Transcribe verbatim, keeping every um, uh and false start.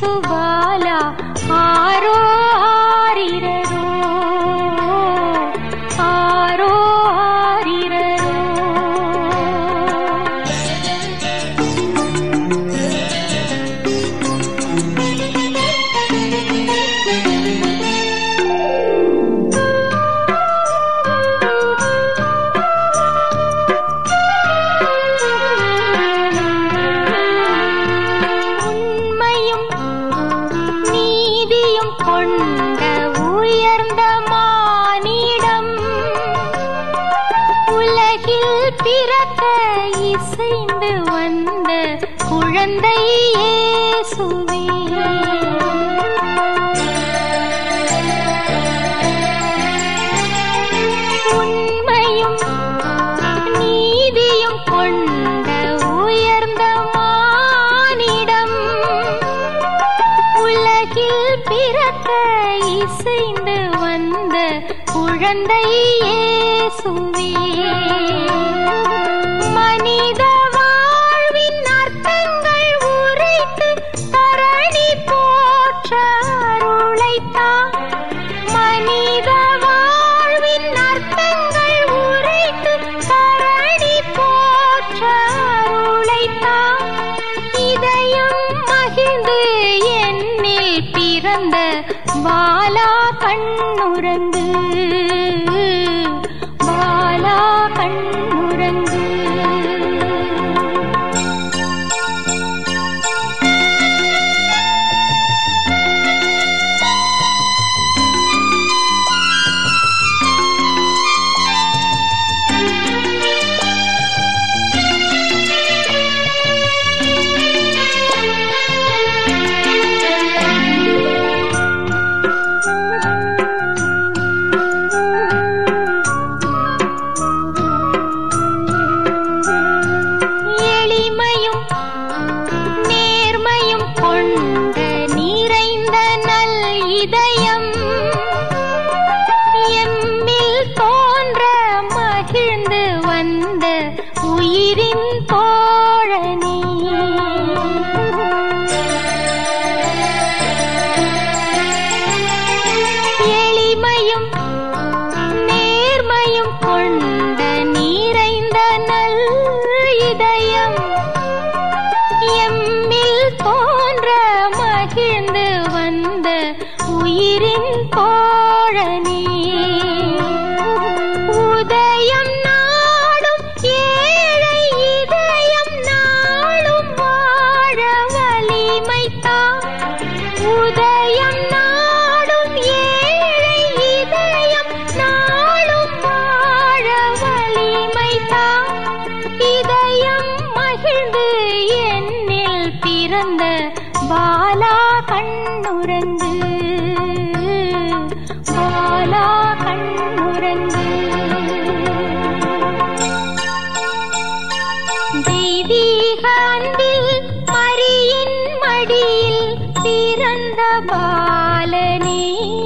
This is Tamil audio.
ஏசுபாலா ஆரோ ஆரிரரோ ஆரோ ஆரிரரோ. கொண்ட உயர்ந்த மானிடம் உலகில் பிறக்க இசைந்து வந்த குழந்தை இயேசுவே. உண்மையும் நீதியும் கொண்ட உயர்ந்த மானிடம் உலகில் பிறக்க இசைந்து வந்த குழந்தை இயேசுவே. மனித வாழ்வின் அர்த்தங்கள் உரைத்து தரணி போற்ற அருளைத்தான். மனித வாழ்வின் அர்த்தங்கள் உரைத்து தரணி போற்ற அருளைத்தான். இதயம் மகிழ்ந்து என்னில் பிறந்த பாலா கண்ணுறங்கு பாலா கண்ணுறங்கு. இதயம் எம்மில் தோன்ற மகிழ்ந்து வந்த உயிரின் தோழனே. எளிமையும் நேர்மையும் கொண்ட நிறைந்த நல் இதயம் எம்மில் தோன்ற மகிழ்ந்து வந்த உயிரின் தோழனே. உதயம் நாடும் ஏழை இதயம் நாளும் வாழ வலிமைத்தான். உதயம் நாடும் ஏழை இதயம் நாளும் வாழ வலிமைத்தான். இதயம் மகிழ்ந்து என்னில் பிறந்த பாலா கண்ணுறங்கு பாலா கண்ணுறங்கு. தெய்வீக அன்பில் மரியின் மடியில் பிறந்த பாலனே.